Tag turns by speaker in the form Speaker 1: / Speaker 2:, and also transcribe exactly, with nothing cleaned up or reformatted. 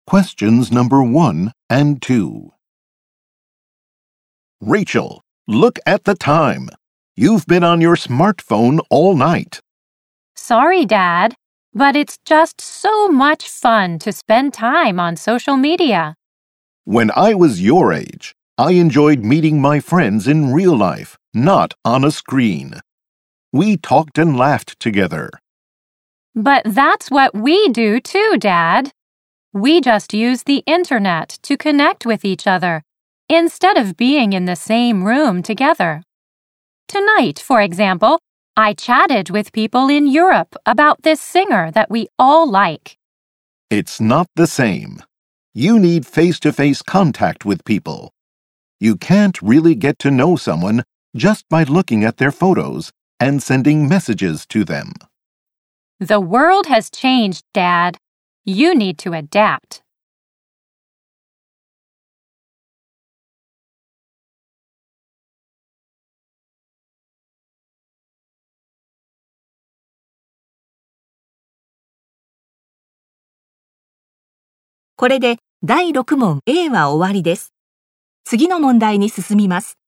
Speaker 1: Questions number one and two. Rachel, look at the time. You've been on your smartphone all night.
Speaker 2: Sorry, Dad, but it's just so much fun to spend time on social media.
Speaker 1: When I was your age, I enjoyed meeting my friends in real life, not on a screen. We talked and laughed together.
Speaker 2: But that's what we do too, Dad. We just use the internet to connect with each other instead of being in the same room together. Tonight, for example, I chatted with people in Europe about this singer that we all like.
Speaker 1: It's not the same. You need face-to-face contact with people. You can't really get to know someone just by looking at their photos and sending messages to them.
Speaker 2: The world has changed, Dad. You need to adapt.
Speaker 3: これでだいろく問 A は終わりです。次の問題に進みます。